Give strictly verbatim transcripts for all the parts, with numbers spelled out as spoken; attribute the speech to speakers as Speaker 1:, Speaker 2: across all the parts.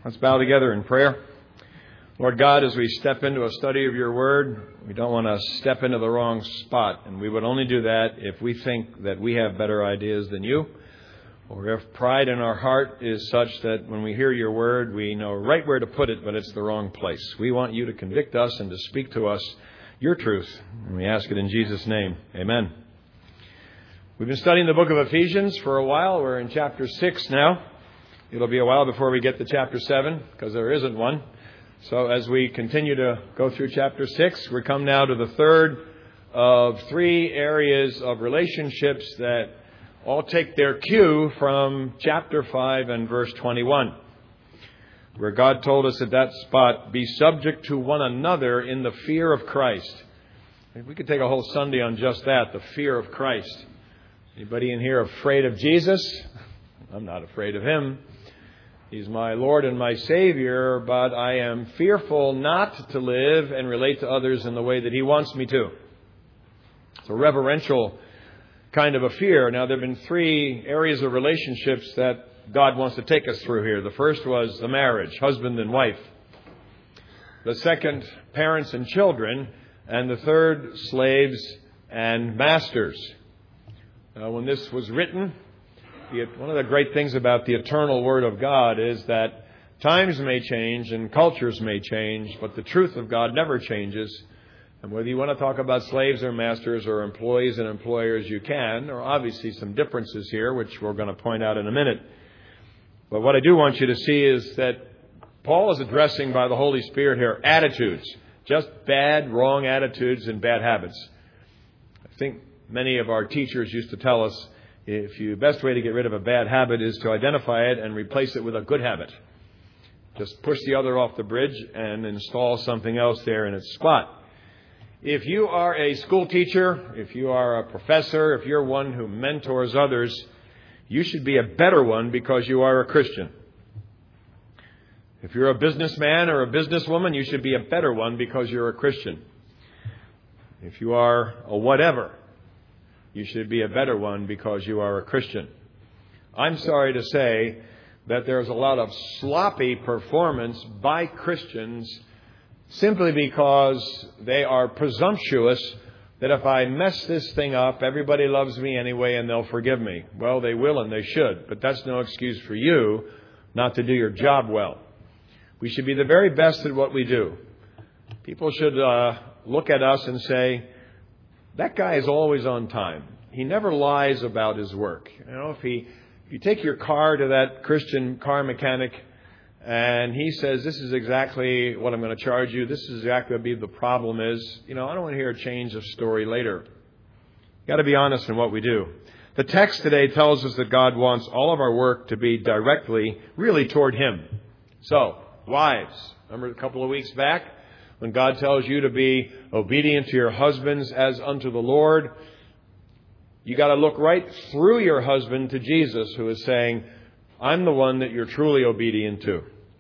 Speaker 1: Let's bow together in prayer. Lord God, as we step into a study of your word, we don't want to step into the wrong spot. And we would only do that if we think that we have better ideas than you, or if pride in our heart is such that when we hear your word, we know right where to put it, but it's the wrong place. We want you to convict us and to speak to us your truth. And we ask it in Jesus' name. Amen. We've been studying the book of Ephesians for a while. We're in chapter six now. It'll be a while before we get to chapter seven, because there isn't one. So as we continue to go through chapter six, we come now to the third of three areas of relationships that all take their cue from chapter five and verse twenty-one, where God told us at that spot, be subject to one another in the fear of Christ. We could take a whole Sunday on just that, the fear of Christ. Anybody in here afraid of Jesus? I'm not afraid of him. He's my Lord and my Savior, but I am fearful not to live and relate to others in the way that he wants me to. It's a reverential kind of a fear. Now, there have been three areas of relationships that God wants to take us through here. The first was the marriage, husband and wife. The second, parents and children. And the third, slaves and masters. Uh, when this was written, one of the great things about the eternal Word of God is that times may change and cultures may change, but the truth of God never changes. And whether you want to talk about slaves or masters or employees and employers, you can. There are obviously some differences here, which we're going to point out in a minute. But what I do want you to see is that Paul is addressing by the Holy Spirit here attitudes, just bad, wrong attitudes and bad habits. I think many of our teachers used to tell us, if you, the best way to get rid of a bad habit is to identify it and replace it with a good habit. Just push the other off the bridge and install something else there in its spot. If you are a school teacher, if you are a professor, if you're one who mentors others, you should be a better one because you are a Christian. If you're a businessman or a businesswoman, you should be a better one because you're a Christian. If you are a whatever, you should be a better one because you are a Christian. I'm sorry to say that there's a lot of sloppy performance by Christians simply because they are presumptuous that if I mess this thing up, everybody loves me anyway and they'll forgive me. Well, they will and they should, but that's no excuse for you not to do your job well. We should be the very best at what we do. People should uh, look at us and say, that guy is always on time. He never lies about his work. You know, if he, if you take your car to that Christian car mechanic and he says, this is exactly what I'm going to charge you, this is exactly what the problem is, you know, I don't want to hear a change of story later. You've got to be honest in what we do. The text today tells us that God wants all of our work to be directly, really toward him. So, wives, remember a couple of weeks back when God tells you to be obedient to your husbands as unto the Lord, you got to look right through your husband to Jesus, who is saying, I'm the one that you're truly obedient to.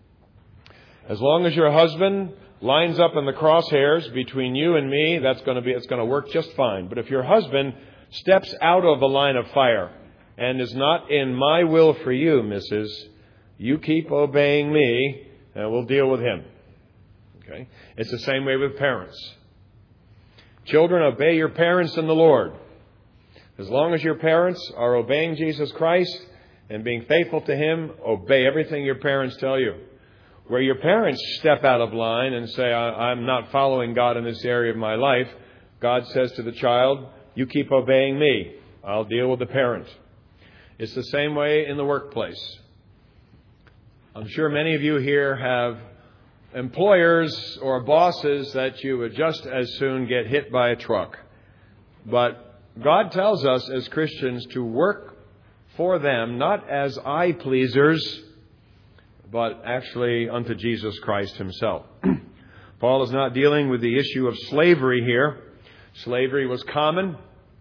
Speaker 1: As long as your husband lines up in the crosshairs between you and me, that's going to be, it's going to work just fine. But if your husband steps out of the line of fire and is not in my will for you, Missus, you keep obeying me and we'll deal with him. Okay? It's the same way with parents. Children, obey your parents in the Lord. As long as your parents are obeying Jesus Christ and being faithful to him, obey everything your parents tell you. Where your parents step out of line and say, I'm not following God in this area of my life, God says to the child, you keep obeying me. I'll deal with the parent. It's the same way in the workplace. I'm sure many of you here have employers or bosses that you would just as soon get hit by a truck. But God tells us as Christians to work for them, not as eye pleasers, but actually unto Jesus Christ himself. Paul is not dealing with the issue of slavery here. Slavery was common.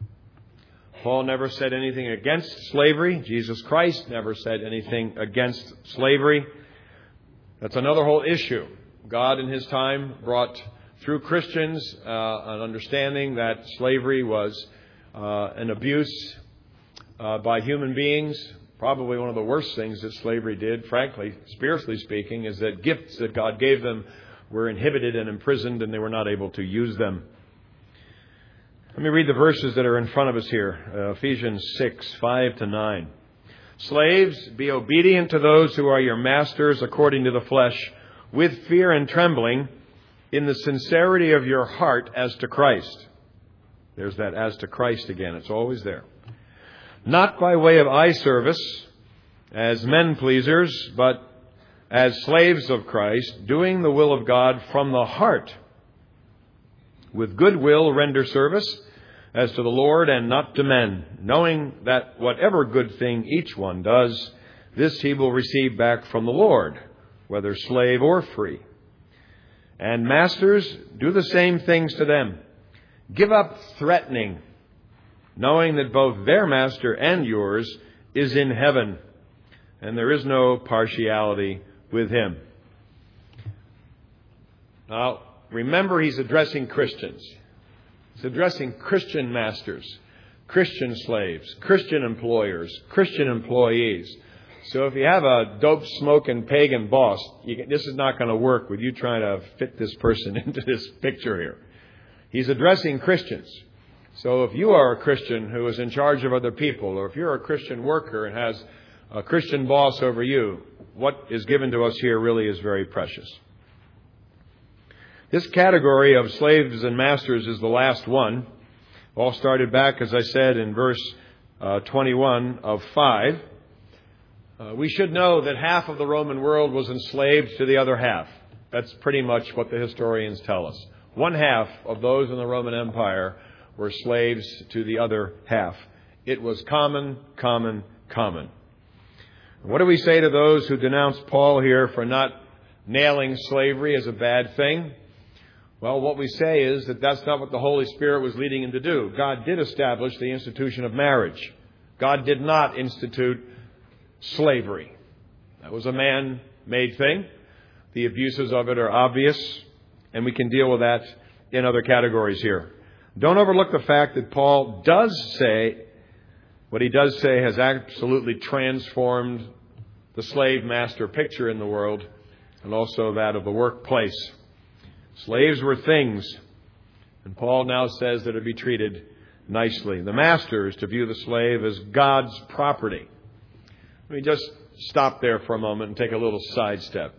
Speaker 1: Paul never said anything against slavery. Jesus Christ never said anything against slavery. That's another whole issue. God in his time brought through Christians uh, an understanding that slavery was uh, an abuse uh, by human beings, probably one of the worst things that slavery did, frankly, spiritually speaking, is that gifts that God gave them were inhibited and imprisoned, and they were not able to use them. Let me read the verses that are in front of us here. Uh, Ephesians six, five to nine. Slaves, be obedient to those who are your masters according to the flesh, with fear and trembling, in the sincerity of your heart as to Christ. There's that as to Christ again. It's always there. Not by way of eye service, as men pleasers, but as slaves of Christ, doing the will of God from the heart. With good will render service as to the Lord and not to men, knowing that whatever good thing each one does, this he will receive back from the Lord, whether slave or free. And masters, do the same things to them. Give up threatening, knowing that both their master and yours is in heaven, and there is no partiality with him. Now, remember, he's addressing Christians. He's addressing Christian masters, Christian slaves, Christian employers, Christian employees. So if you have a dope-smoking pagan boss, you can, this is not going to work with you trying to fit this person into this picture here. He's addressing Christians. So if you are a Christian who is in charge of other people, or if you're a Christian worker and has a Christian boss over you, what is given to us here really is very precious. This category of slaves and masters is the last one. All started back, as I said, in verse uh, twenty-one of five. Uh, we should know that half of the Roman world was enslaved to the other half. That's pretty much what the historians tell us. One half of those in the Roman Empire were slaves to the other half. It was common, common, common. What do we say to those who denounce Paul here for not nailing slavery as a bad thing? Well, what we say is that that's not what the Holy Spirit was leading him to do. God did establish the institution of marriage. God did not institute slavery. That was a man-made thing. The abuses of it are obvious, and we can deal with that in other categories here. Don't overlook the fact that Paul does say, what he does say has absolutely transformed the slave-master picture in the world, and also that of the workplace. Slaves were things, and Paul now says that it be treated nicely. The master is to view the slave as God's property. Let me just stop there for a moment and take a little sidestep.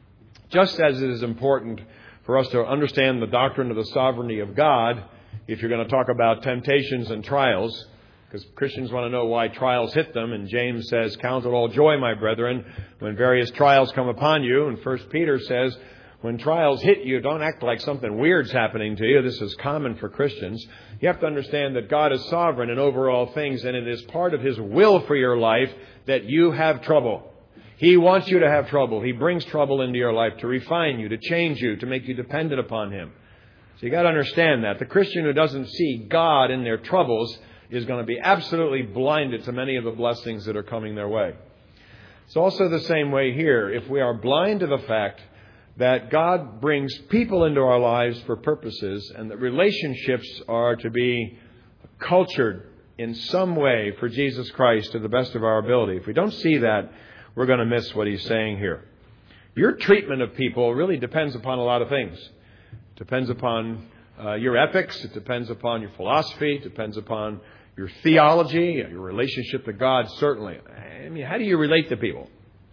Speaker 1: Just as it is important for us to understand the doctrine of the sovereignty of God, if you're going to talk about temptations and trials, because Christians want to know why trials hit them, and James says, count it all joy, my brethren, when various trials come upon you, and First Peter says, when trials hit you, don't act like something weird's happening to you. This is common for Christians. You have to understand that God is sovereign in over all things, and it is part of His will for your life that you have trouble. He wants you to have trouble. He brings trouble into your life to refine you, to change you, to make you dependent upon Him. So you got to understand that. The Christian who doesn't see God in their troubles is going to be absolutely blinded to many of the blessings that are coming their way. It's also the same way here. If we are blind to the fact that God brings people into our lives for purposes, and that relationships are to be cultured in some way for Jesus Christ to the best of our ability. If we don't see that, we're going to miss what he's saying here. Your treatment of people really depends upon a lot of things. It depends upon uh, your ethics. It depends upon your philosophy. It depends upon your theology, your relationship to God, certainly. I mean, how do you relate to people?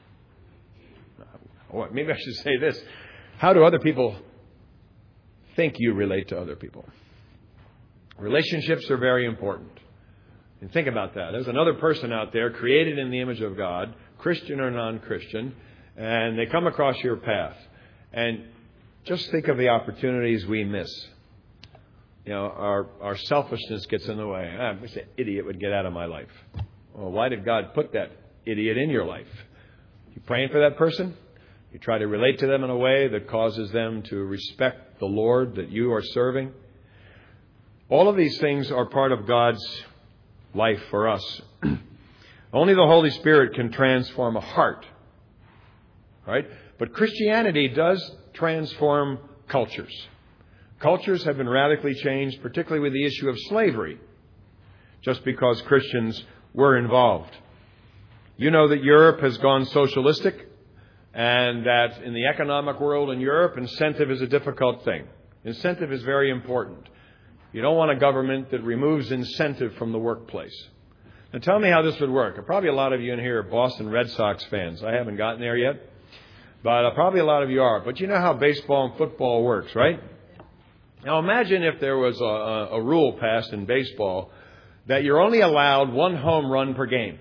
Speaker 1: Or maybe I should say this. How do other people think you relate to other people? Relationships are very important. And think about that. There's another person out there created in the image of God, Christian or non-Christian, and they come across your path. And just think of the opportunities we miss. You know, our, our selfishness gets in the way. I wish that idiot would get out of my life. Well, why did God put that idiot in your life? You praying for that person? You try to relate to them in a way that causes them to respect the Lord that you are serving. All of these things are part of God's life for us. Only the Holy Spirit can transform a heart. Right? But Christianity does transform cultures. Cultures have been radically changed, particularly with the issue of slavery, just because Christians were involved. You know that Europe has gone socialistic, and that in the economic world in Europe, incentive is a difficult thing. Incentive is very important. You don't want a government that removes incentive from the workplace. Now tell me how this would work. Probably a lot of you in here are Boston Red Sox fans. I haven't gotten there yet, but uh, probably a lot of you are. But you know how baseball and football works, right? Now imagine if there was a, a, a rule passed in baseball that you're only allowed one home run per game.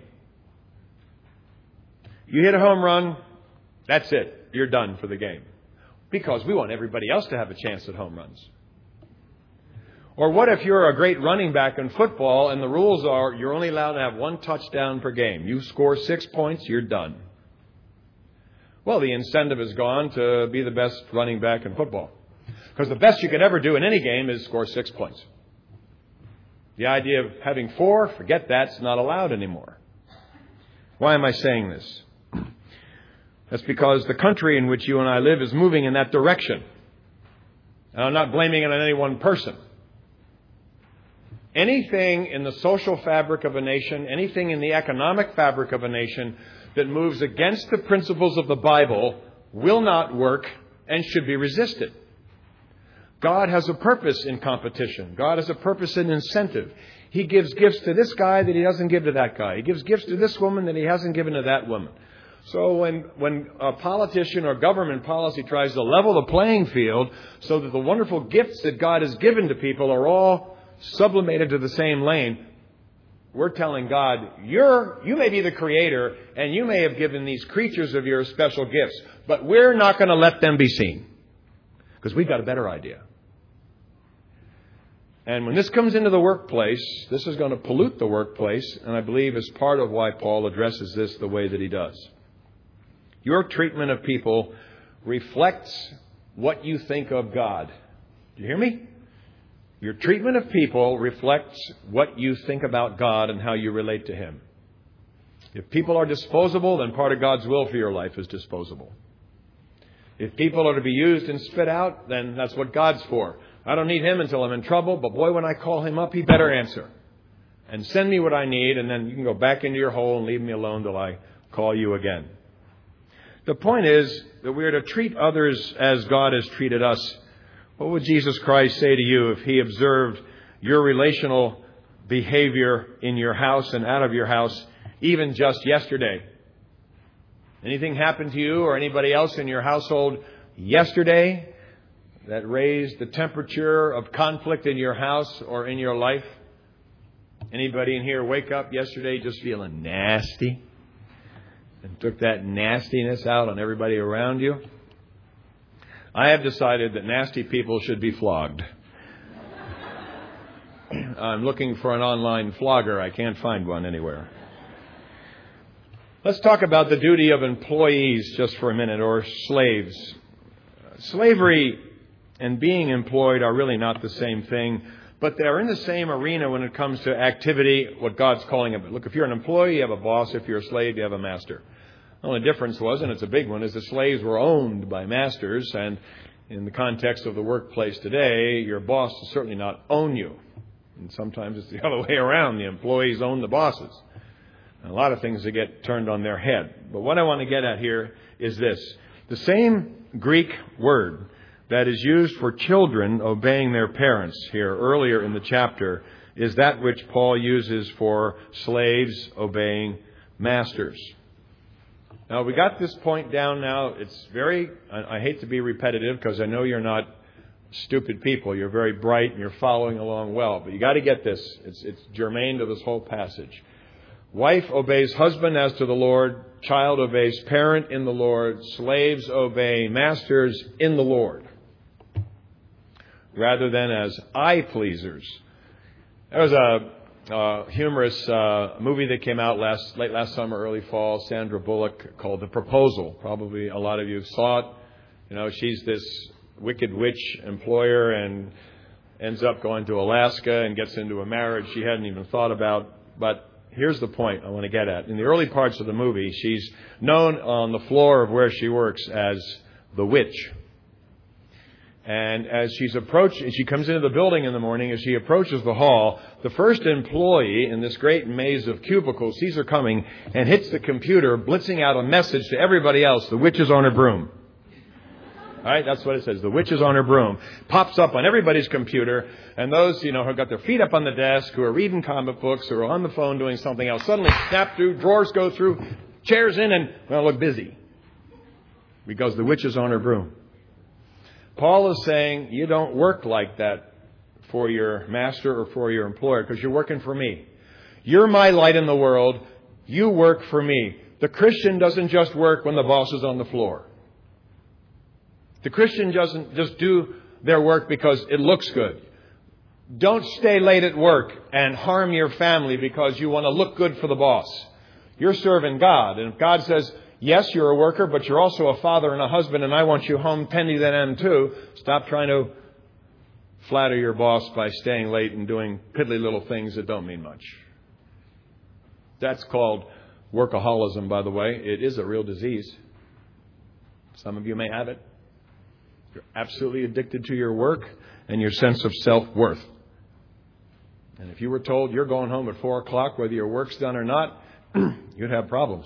Speaker 1: You hit a home run, that's it. You're done for the game. Because we want everybody else to have a chance at home runs. Or what if you're a great running back in football and the rules are you're only allowed to have one touchdown per game. You score six points, you're done. Well, the incentive is gone to be the best running back in football. Because the best you could ever do in any game is score six points. The idea of having four, forget that, it's not allowed anymore. Why am I saying this? That's because the country in which you and I live is moving in that direction. And I'm not blaming it on any one person. Anything in the social fabric of a nation, anything in the economic fabric of a nation that moves against the principles of the Bible will not work and should be resisted. God has a purpose in competition. God has a purpose in incentive. He gives gifts to this guy that he doesn't give to that guy. He gives gifts to this woman that he hasn't given to that woman. So when, when a politician or government policy tries to level the playing field so that the wonderful gifts that God has given to people are all sublimated to the same lane, we're telling God, you're, you may be the creator and you may have given these creatures of yours special gifts, but we're not going to let them be seen because we've got a better idea. And when this comes into the workplace, this is going to pollute the workplace, and I believe is part of why Paul addresses this the way that he does. Your treatment of people reflects what you think of God. Do you hear me? Your treatment of people reflects what you think about God and how you relate to Him. If people are disposable, then part of God's will for your life is disposable. If people are to be used and spit out, then that's what God's for. I don't need Him until I'm in trouble, but boy, when I call Him up, He better answer. And send me what I need, and then you can go back into your hole and leave me alone till I call you again. The point is that we are to treat others as God has treated us. What would Jesus Christ say to you if He observed your relational behavior in your house and out of your house, even just yesterday? Anything happened to you or anybody else in your household yesterday that raised the temperature of conflict in your house or in your life? Anybody in here wake up yesterday just feeling nasty and took that nastiness out on everybody around you? I have decided that nasty people should be flogged. I'm looking for an online flogger. I can't find one anywhere. Let's talk about the duty of employees just for a minute, or slaves. Slavery and being employed are really not the same thing, but they're in the same arena when it comes to activity, what God's calling it. Look, if you're an employee, you have a boss. If you're a slave, you have a master. The only difference was, and it's a big one, is the slaves were owned by masters, and in the context of the workplace today, your boss does certainly not own you. And sometimes it's the other way around. The employees own the bosses. And a lot of things that get turned on their head. But what I want to get at here is this. The same Greek word that is used for children obeying their parents here earlier in the chapter is that which Paul uses for slaves obeying masters. Now, we got this point down now. It's very, I, I hate to be repetitive because I know you're not stupid people. You're very bright and you're following along well. But you got to get this. It's, it's germane to this whole passage. Wife obeys husband as to the Lord. Child obeys parent in the Lord. Slaves obey masters in the Lord, rather than as eye-pleasers. There was a uh, humorous uh, movie that came out last late last summer, early fall, Sandra Bullock, called The Proposal. Probably a lot of you saw it. You know, she's this wicked witch employer and ends up going to Alaska and gets into a marriage she hadn't even thought about. But here's the point I want to get at. In the early parts of the movie, she's known on the floor of where she works as the witch. And as she's approached, as she comes into the building in the morning, as she approaches the hall, the first employee in this great maze of cubicles sees her coming and hits the computer, blitzing out a message to everybody else. The witch is on her broom. All right, that's what it says. The witch is on her broom. Pops up on everybody's computer. And those, you know, who got their feet up on the desk, who are reading comic books, who are on the phone doing something else, suddenly snap through, drawers go through, chairs in, and, well, look busy. Because the witch is on her broom. Paul is saying you don't work like that for your master or for your employer because you're working for me. You're my light in the world. You work for me. The Christian doesn't just work when the boss is on the floor. The Christian doesn't just do their work because it looks good. Don't stay late at work and harm your family because you want to look good for the boss. You're serving God. And if God says, yes, you're a worker, but you're also a father and a husband, and I want you home tending to them too. Stop trying to flatter your boss by staying late and doing piddly little things that don't mean much. That's called workaholism, by the way. It is a real disease. Some of you may have it. You're absolutely addicted to your work and your sense of self-worth. And if you were told you're going home at four o'clock, whether your work's done or not, you'd have problems.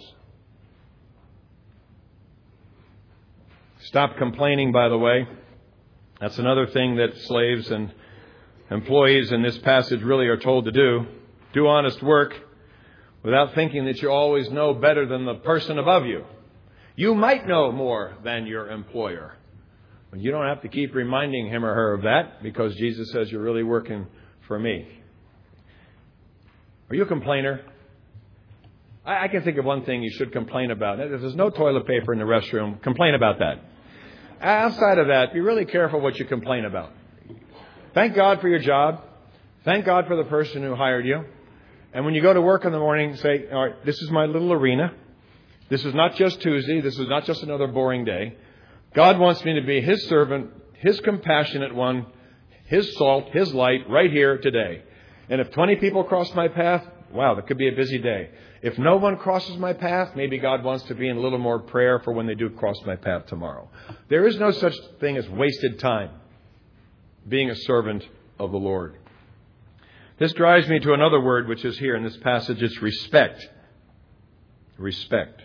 Speaker 1: Stop complaining, by the way. That's another thing that slaves and employees in this passage really are told to do. Do honest work without thinking that you always know better than the person above you. You might know more than your employer. But you don't have to keep reminding him or her of that because Jesus says you're really working for me. Are you a complainer? I, I can think of one thing you should complain about. If there's no toilet paper in the restroom, complain about that. Outside of that, be really careful what you complain about. Thank God for your job. Thank God for the person who hired you. And when you go to work in the morning, say, all right, this is my little arena. This is not just Tuesday. This is not just another boring day. God wants me to be His servant, His compassionate one, His salt, His light right here today. And if twenty people cross my path, wow, that could be a busy day. If no one crosses my path, maybe God wants to be in a little more prayer for when they do cross my path tomorrow. There is no such thing as wasted time being a servant of the Lord. This drives me to another word which is here in this passage. It's respect. Respect.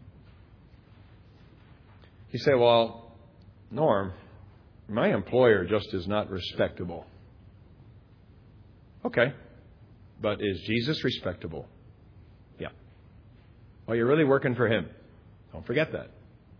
Speaker 1: You say, well, Norm, my employer just is not respectable. Okay. But is Jesus respectable? Yeah. Well, you're really working for Him. Don't forget that.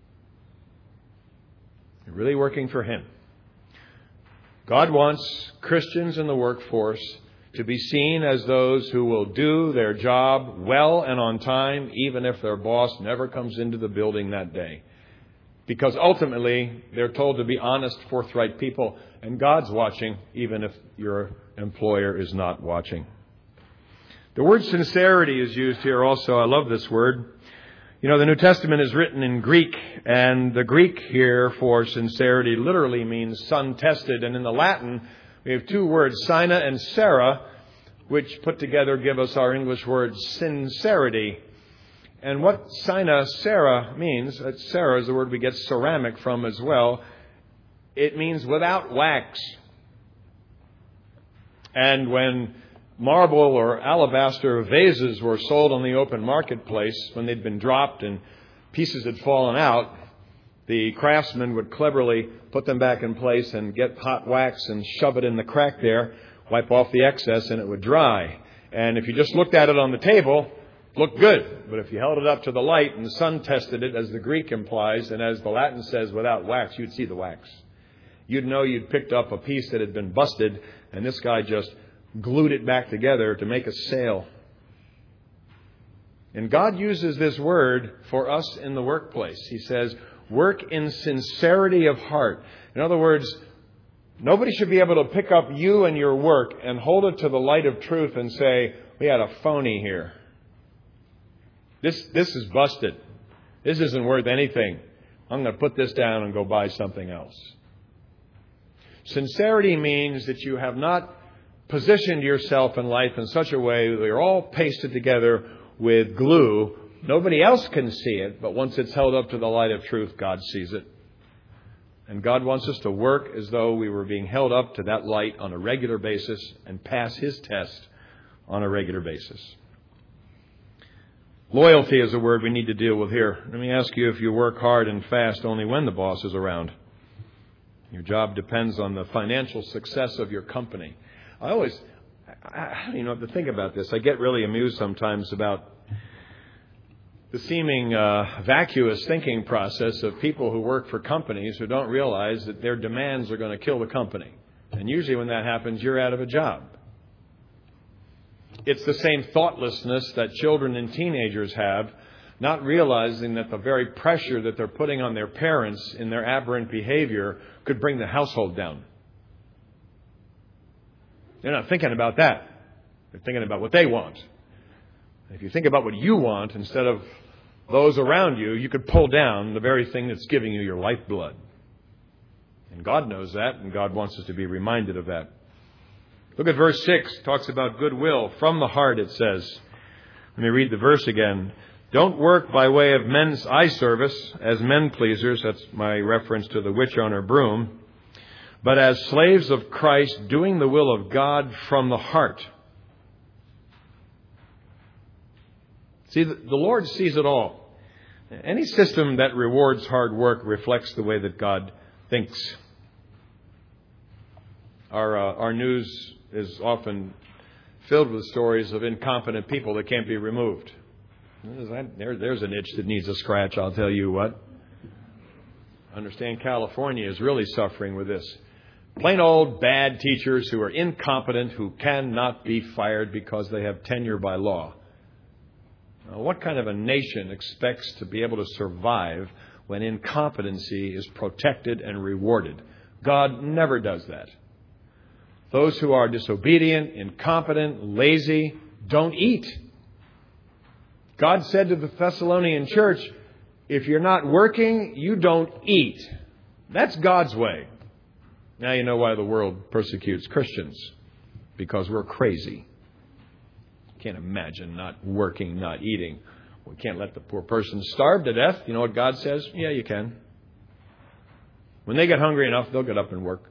Speaker 1: You're really working for Him. God wants Christians in the workforce to be seen as those who will do their job well and on time, even if their boss never comes into the building that day. Because ultimately, they're told to be honest, forthright people. And God's watching, even if your employer is not watching. The word sincerity is used here also. I love this word. You know, the New Testament is written in Greek. And the Greek here for sincerity literally means sun-tested. And in the Latin, we have two words, sina and sera, which put together give us our English word sincerity. And what sina sera means, that sera is the word we get ceramic from as well. It means without wax. And when marble or alabaster vases were sold on the open marketplace, when they'd been dropped and pieces had fallen out, the craftsman would cleverly put them back in place and get hot wax and shove it in the crack there, wipe off the excess, and it would dry. And if you just looked at it on the table, it looked good. But if you held it up to the light and the sun tested it, as the Greek implies, and as the Latin says, without wax, you'd see the wax. You'd know you'd picked up a piece that had been busted, and this guy just glued it back together to make a sale. And God uses this word for us in the workplace. He says, work in sincerity of heart. In other words, nobody should be able to pick up you and your work and hold it to the light of truth and say, we had a phony here. This, this is busted. This isn't worth anything. I'm going to put this down and go buy something else. Sincerity means that you have not positioned yourself in life in such a way that you're all pasted together with glue. Nobody else can see it, but once it's held up to the light of truth, God sees it. And God wants us to work as though we were being held up to that light on a regular basis and pass His test on a regular basis. Loyalty is a word we need to deal with here. Let me ask you if you work hard and fast only when the boss is around. Your job depends on the financial success of your company. I always, I don't even know what to think about this. I get really amused sometimes about the seeming uh, vacuous thinking process of people who work for companies who don't realize that their demands are going to kill the company. And usually when that happens, you're out of a job. It's the same thoughtlessness that children and teenagers have, not realizing that the very pressure that they're putting on their parents in their aberrant behavior could bring the household down. They're not thinking about that. They're thinking about what they want. If you think about what you want instead of those around you, you could pull down the very thing that's giving you your lifeblood. And God knows that, and God wants us to be reminded of that. Look at verse six. It talks about goodwill. From the heart, it says. Let me read the verse again. Don't work by way of men's eye service as men pleasers. That's my reference to the witch on her broom. But as slaves of Christ, doing the will of God from the heart. See, the Lord sees it all. Any system that rewards hard work reflects the way that God thinks. Our uh, our news is often filled with stories of incompetent people that can't be removed. There, there's an itch that needs a scratch, I'll tell you what. I understand California is really suffering with this. Plain old bad teachers who are incompetent, who cannot be fired because they have tenure by law. Now, what kind of a nation expects to be able to survive when incompetency is protected and rewarded? God never does that. Those who are disobedient, incompetent, lazy, don't eat. God said to the Thessalonian church, if you're not working, you don't eat. That's God's way. Now you know why the world persecutes Christians. Because we're crazy. Can't imagine not working, not eating. We can't let the poor person starve to death. You know what God says? Yeah, you can. When they get hungry enough, they'll get up and work.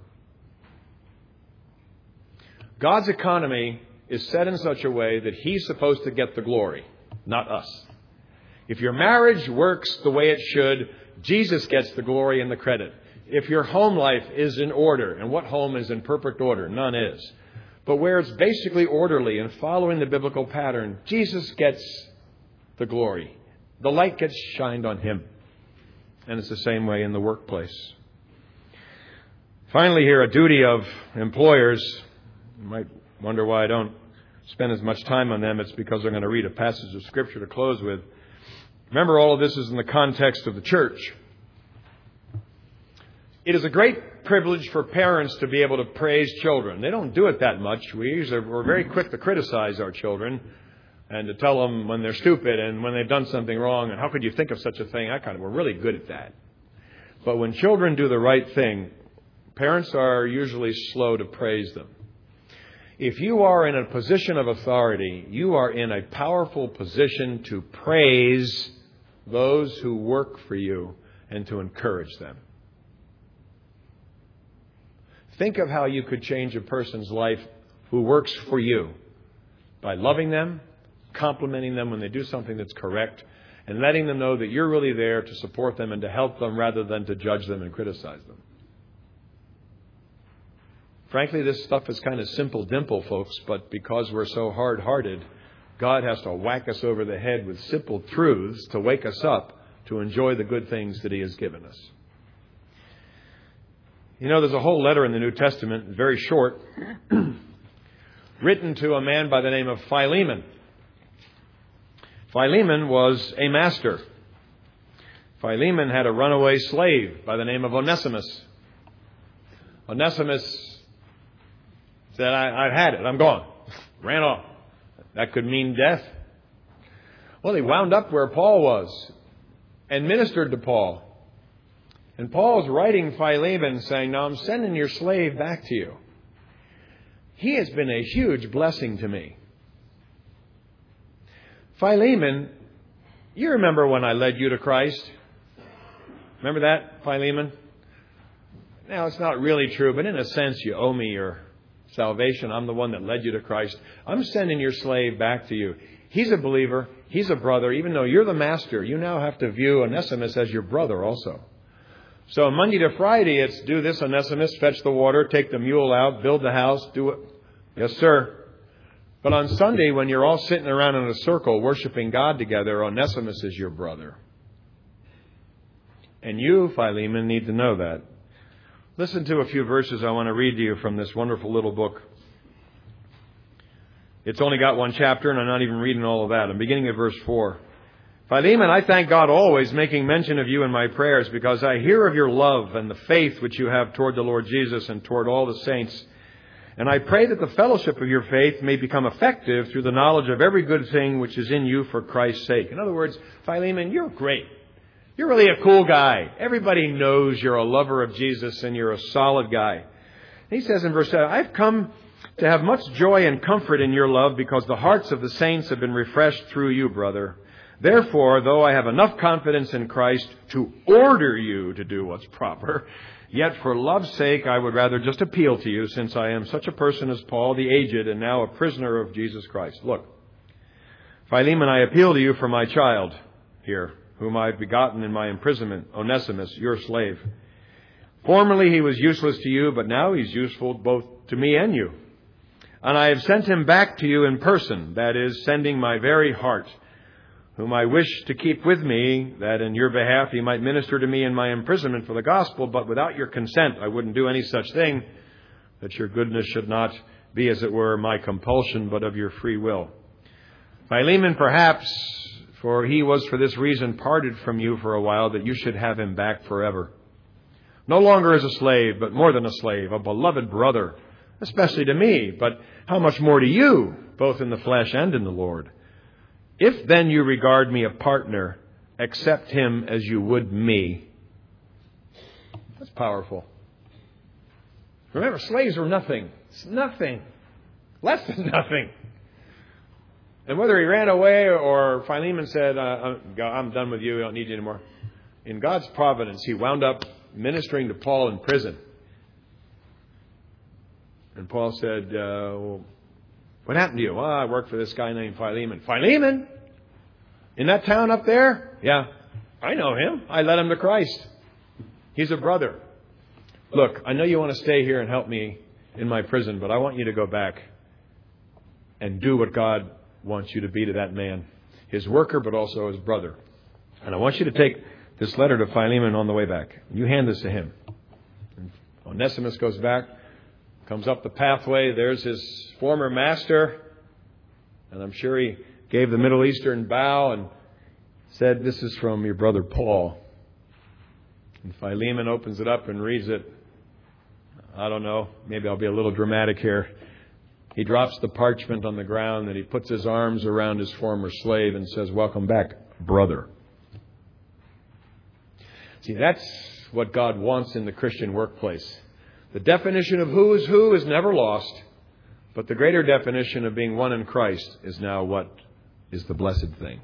Speaker 1: God's economy is set in such a way that He's supposed to get the glory, not us. If your marriage works the way it should, Jesus gets the glory and the credit. If your home life is in order, and what home is in perfect order? None is. But where it's basically orderly and following the biblical pattern, Jesus gets the glory. The light gets shined on Him. And it's the same way in the workplace. Finally here, a duty of employers. You might wonder why I don't spend as much time on them. It's because I'm going to read a passage of Scripture to close with. Remember, all of this is in the context of the church. It is a great privilege for parents to be able to praise children. They don't do it that much. We usually, we're very quick to criticize our children and to tell them when they're stupid and when they've done something wrong and how could you think of such a thing? I kind of, we're really good at that. But when children do the right thing, parents are usually slow to praise them. If you are in a position of authority, you are in a powerful position to praise those who work for you and to encourage them. Think of how you could change a person's life who works for you by loving them, complimenting them when they do something that's correct, and letting them know that you're really there to support them and to help them rather than to judge them and criticize them. Frankly, this stuff is kind of simple dimple, folks, but because we're so hard-hearted, God has to whack us over the head with simple truths to wake us up to enjoy the good things that He has given us. You know, there's a whole letter in the New Testament, very short, written to a man by the name of Philemon. Philemon was a master. Philemon had a runaway slave by the name of Onesimus. Onesimus said, I, I've had it, I'm gone. Ran off. That could mean death. Well, he wound up where Paul was and ministered to Paul. And Paul's writing Philemon saying, now I'm sending your slave back to you. He has been a huge blessing to me. Philemon, you remember when I led you to Christ? Remember that, Philemon? now it's not really true, but in a sense you owe me your salvation. I'm the one that led you to Christ. I'm sending your slave back to you. He's a believer. He's a brother. Even though you're the master, you now have to view Onesimus as your brother also. So Monday to Friday, it's do this, Onesimus, fetch the water, take the mule out, build the house, do it. Yes, sir. But on Sunday, when you're all sitting around in a circle worshiping God together, Onesimus is your brother. And you, Philemon, need to know that. Listen to a few verses I want to read to you from this wonderful little book. It's only got one chapter, and I'm not even reading all of that. I'm beginning at verse four. Philemon, I thank God always, making mention of you in my prayers, because I hear of your love and the faith which you have toward the Lord Jesus and toward all the saints. And I pray that the fellowship of your faith may become effective through the knowledge of every good thing which is in you for Christ's sake. In other words, Philemon, you're great. You're really a cool guy. Everybody knows you're a lover of Jesus and you're a solid guy. He says in verse seven, I've come to have much joy and comfort in your love because the hearts of the saints have been refreshed through you, brother. Therefore, though I have enough confidence in Christ to order you to do what's proper, yet for love's sake I would rather just appeal to you, since I am such a person as Paul, the aged, and now a prisoner of Jesus Christ. Look, Philemon, I appeal to you for my child here, whom I have begotten in my imprisonment, Onesimus, your slave. Formerly he was useless to you, but now he's useful both to me and you. And I have sent him back to you in person, that is, sending my very heart, whom I wish to keep with me, that in your behalf he might minister to me in my imprisonment for the gospel, but without your consent I wouldn't do any such thing, that your goodness should not be, as it were, my compulsion, but of your free will. Philemon, perhaps, for he was for this reason parted from you for a while, that you should have him back forever. No longer as a slave, but more than a slave, a beloved brother, especially to me, but how much more to you, both in the flesh and in the Lord. If then you regard me a partner, accept him as you would me. That's powerful. Remember, slaves were nothing. It's nothing. Less than nothing. And whether he ran away or Philemon said, uh, I'm done with you, I don't need you anymore. In God's providence, he wound up ministering to Paul in prison. And Paul said, uh, well, what happened to you? Well, I work for this guy named Philemon. Philemon? In that town up there? Yeah, I know him. I led him to Christ. He's a brother. Look, I know you want to stay here and help me in my prison, but I want you to go back and do what God wants you to be to that man. His worker, but also his brother. And I want you to take this letter to Philemon on the way back. You hand this to him. And Onesimus goes back. Comes up the pathway. There's his former master. And I'm sure he gave the Middle Eastern bow and said, this is from your brother Paul. And Philemon opens it up and reads it. I don't know. Maybe I'll be a little dramatic here. He drops the parchment on the ground and he puts his arms around his former slave and says, welcome back, brother. See, that's what God wants in the Christian workplace. The definition of who is who is never lost, but the greater definition of being one in Christ is now what is the blessed thing.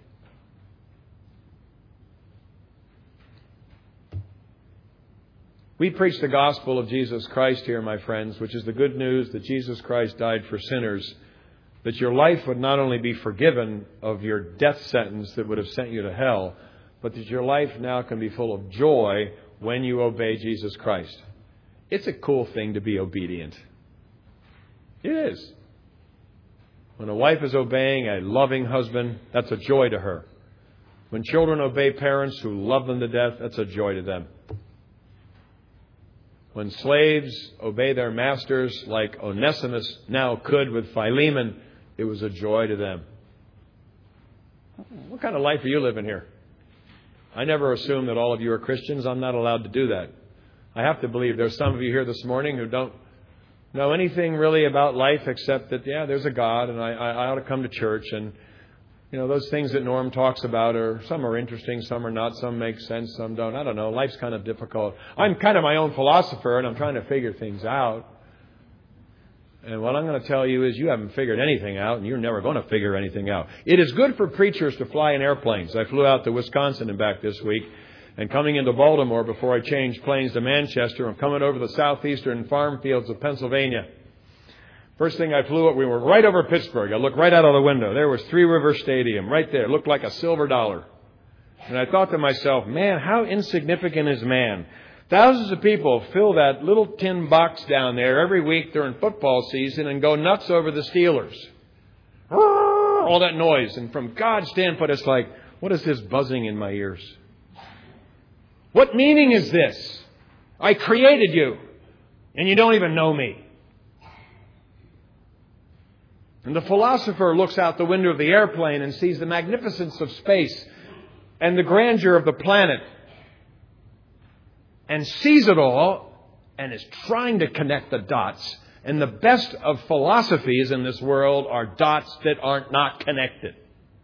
Speaker 1: We preach the gospel of Jesus Christ here, my friends, which is the good news that Jesus Christ died for sinners, that your life would not only be forgiven of your death sentence that would have sent you to hell, but that your life now can be full of joy when you obey Jesus Christ. It's a cool thing to be obedient. It is. When a wife is obeying a loving husband, that's a joy to her. When children obey parents who love them to death, that's a joy to them. When slaves obey their masters like Onesimus now could with Philemon, it was a joy to them. What kind of life are you living here? I never assume that all of you are Christians. I'm not allowed to do that. I have to believe there's some of you here this morning who don't know anything really about life except that, yeah, there's a God and I, I ought to come to church. And, you know, those things that Norm talks about are, some are interesting, some are not, some make sense, some don't. I don't know. Life's kind of difficult. I'm kind of my own philosopher and I'm trying to figure things out. And what I'm going to tell you is you haven't figured anything out and you're never going to figure anything out. It is good for preachers to fly in airplanes. I flew out to Wisconsin and back this week. And coming into Baltimore before I changed planes to Manchester, I'm coming over the southeastern farm fields of Pennsylvania. First thing I flew up, we were right over Pittsburgh. I looked right out of the window. There was Three River Stadium right there. It looked like a silver dollar. And I thought to myself, man, how insignificant is man? Thousands of people fill that little tin box down there every week during football season and go nuts over the Steelers. All that noise. And from God's standpoint, it's like, what is this buzzing in my ears? What meaning is this? I created you, and you don't even know me. And the philosopher looks out the window of the airplane and sees the magnificence of space and the grandeur of the planet and sees it all and is trying to connect the dots. And the best of philosophies in this world are dots that aren't not connected.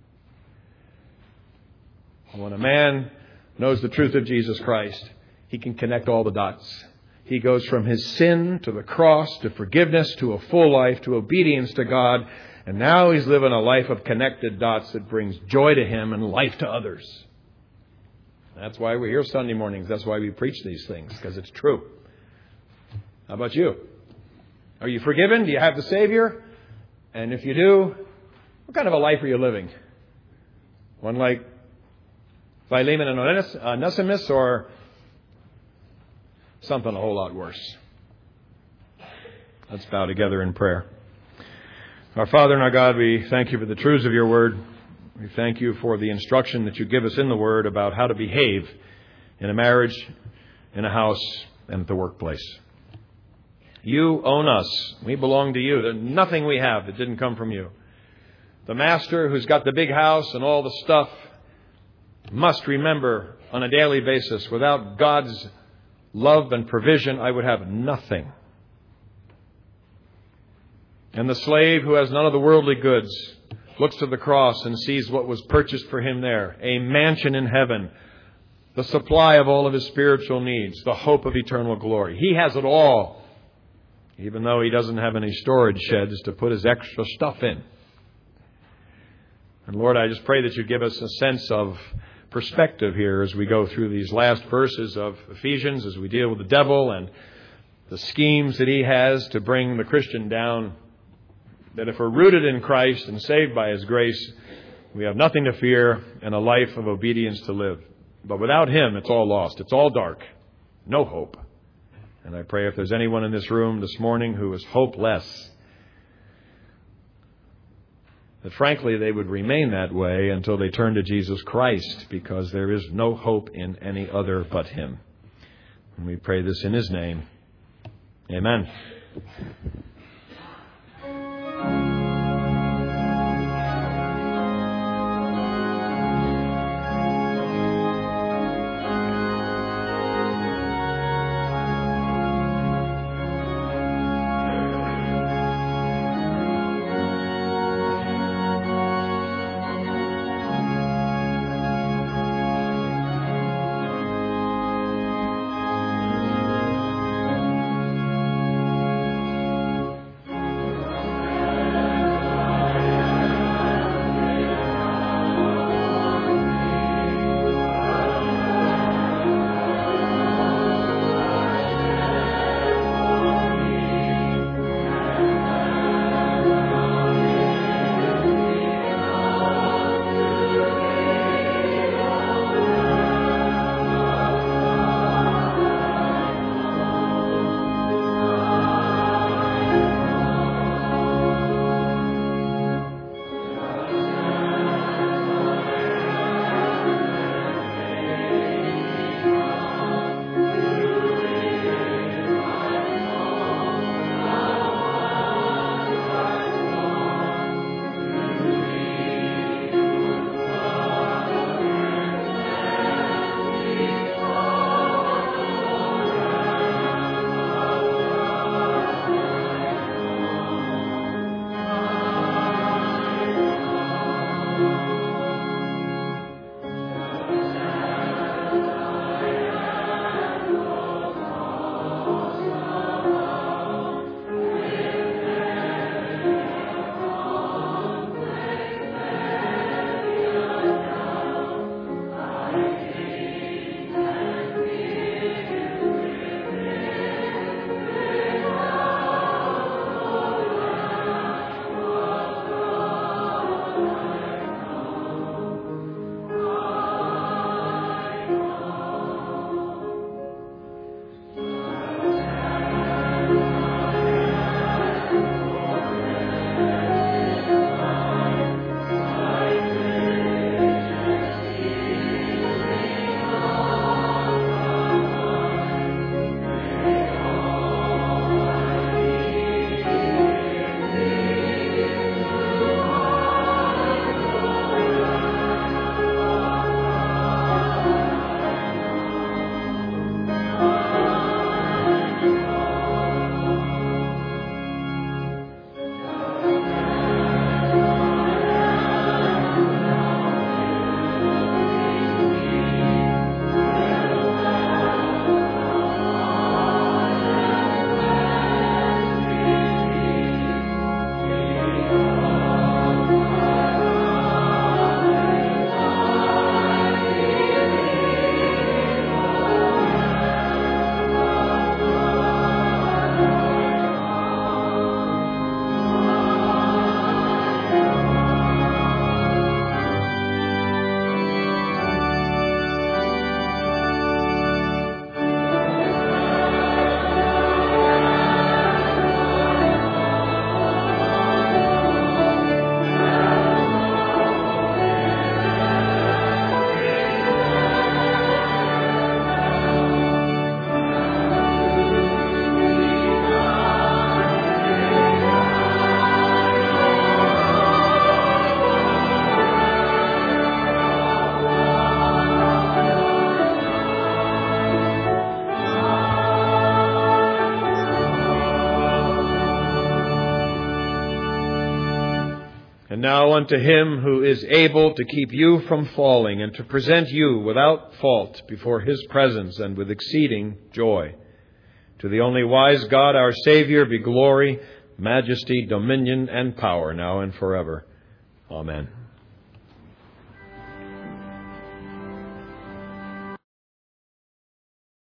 Speaker 1: When a man knows the truth of Jesus Christ, he can connect all the dots. He goes from his sin to the cross, to forgiveness, to a full life, to obedience to God. And now he's living a life of connected dots that brings joy to him and life to others. That's why we're here Sunday mornings. That's why we preach these things, because it's true. How about you? Are you forgiven? Do you have the Savior? And if you do, what kind of a life are you living? One like Philemon and Onesimus, or something a whole lot worse? Let's bow together in prayer. Our Father and our God, we thank you for the truths of your word. We thank you for the instruction that you give us in the word about how to behave in a marriage, in a house, and at the workplace. You own us. We belong to you. There's nothing we have that didn't come from you. The master who's got the big house and all the stuff must remember on a daily basis, without God's love and provision, I would have nothing. And the slave who has none of the worldly goods looks to the cross and sees what was purchased for him there, a mansion in heaven, the supply of all of his spiritual needs, the hope of eternal glory. He has it all, even though he doesn't have any storage sheds to put his extra stuff in. And Lord, I just pray that you give us a sense of perspective here as we go through these last verses of Ephesians, as we deal with the devil and the schemes that he has to bring the Christian down, that if we're rooted in Christ and saved by his grace, we have nothing to fear and a life of obedience to live. But without him, it's all lost. It's all dark. No hope. And I pray if there's anyone in this room this morning who is hopeless, that frankly they would remain that way until they turn to Jesus Christ, because there is no hope in any other but him. And we pray this in his name. Amen. And now unto him who is able to keep you from falling and to present you without fault before his presence and with exceeding joy. To the only wise God, our Savior, be glory, majesty, dominion, and power, now and forever. Amen.